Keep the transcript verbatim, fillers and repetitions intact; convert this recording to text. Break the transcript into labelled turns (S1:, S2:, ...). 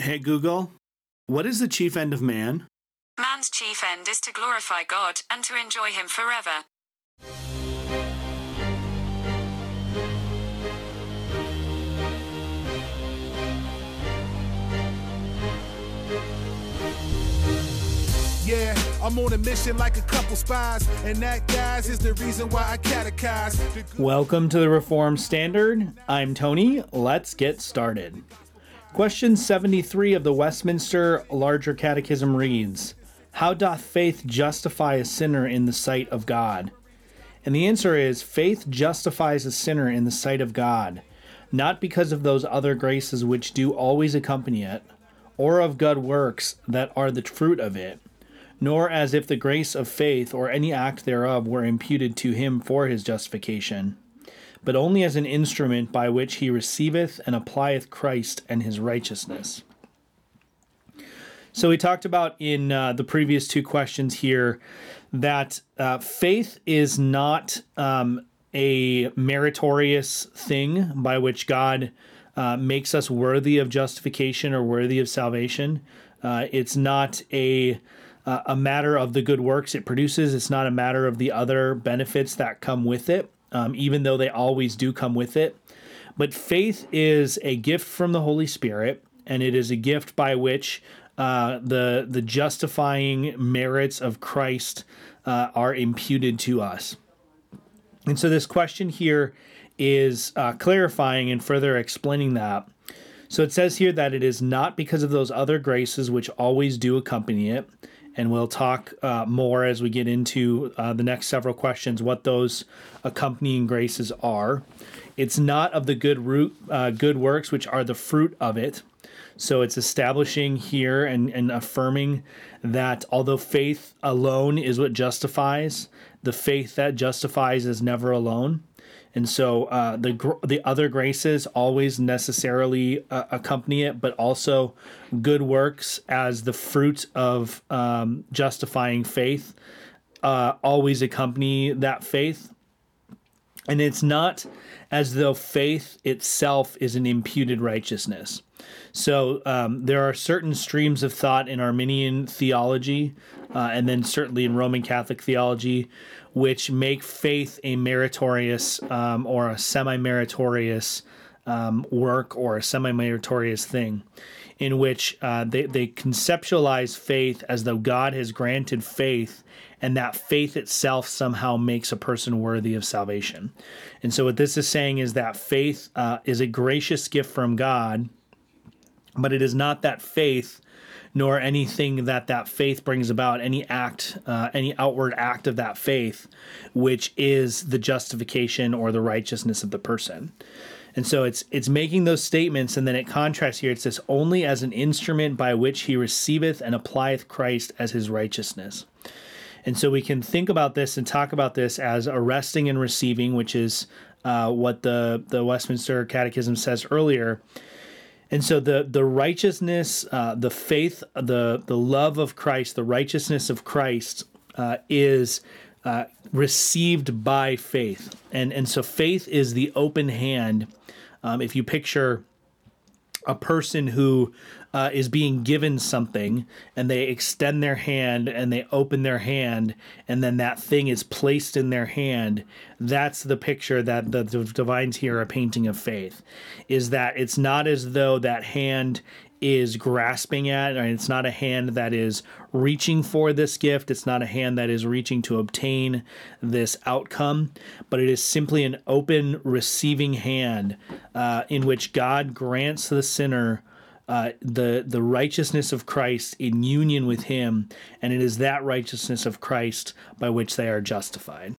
S1: Hey Google, what is the chief end of man?
S2: Man's chief end is to glorify God and to enjoy Him forever.
S3: Yeah, I'm on a mission like a couple spies, and that, guys, is the reason why I catechize.
S1: Welcome to the Reformed Standard. I'm Tony. Let's get started. Question seventy-three of the Westminster Larger Catechism reads, "How doth faith justify a sinner in the sight of God?" And the answer is, faith justifies a sinner in the sight of God, not because of those other graces which do always accompany it, or of good works that are the fruit of it, nor as if the grace of faith or any act thereof were imputed to him for his justification, but only as an instrument by which he receiveth and applieth Christ and his righteousness. So we talked about in uh, the previous two questions here that uh, faith is not um, a meritorious thing by which God uh, makes us worthy of justification or worthy of salvation. Uh, it's not a Uh, a matter of the good works it produces. It's not a matter of the other benefits that come with it, um, even though they always do come with it. But faith is a gift from the Holy Spirit, and it is a gift by which uh, the the justifying merits of Christ uh, are imputed to us. And so this question here is uh, clarifying and further explaining that. So it says here that it is not because of those other graces which always do accompany it. And we'll talk uh, more as we get into uh, the next several questions, what those accompanying graces are. It's not of the good root, uh, good works, which are the fruit of it. So it's establishing here and, and affirming that although faith alone is what justifies, the faith that justifies is never alone. And so uh, the the other graces always necessarily uh, accompany it, but also good works as the fruit of um, justifying faith uh, always accompany that faith. And it's not as though faith itself is an imputed righteousness. So um, there are certain streams of thought in Arminian theology, uh, and then certainly in Roman Catholic theology, which make faith a meritorious um, or a semi-meritorious um, work or a semi-meritorious thing, in which uh, they, they conceptualize faith as though God has granted faith, and that faith itself somehow makes a person worthy of salvation. And so what this is saying is that faith uh, is a gracious gift from God, but it is not that faith, nor anything that that faith brings about, any act, uh, any outward act of that faith, which is the justification or the righteousness of the person. And so it's it's making those statements, and then it contrasts here. It says, only as an instrument by which he receiveth and applieth Christ as his righteousness. And so we can think about this and talk about this as arresting and receiving, which is uh, what the, the Westminster Catechism says earlier. And so the the righteousness, uh, the faith, the the love of Christ, the righteousness of Christ uh, is uh, received by faith. And, and so faith is the open hand. Um, if you picture a person who uh, is being given something and they extend their hand and they open their hand and then that thing is placed in their hand, that's the picture that the, the divines here are painting of faith, is that it's not as though that hand is grasping at, or it's not a hand that is reaching for this gift. It's not a hand that is reaching to obtain this outcome, but it is simply an open receiving hand uh, in which God grants the sinner uh, the the righteousness of Christ in union with him, and it is that righteousness of Christ by which they are justified.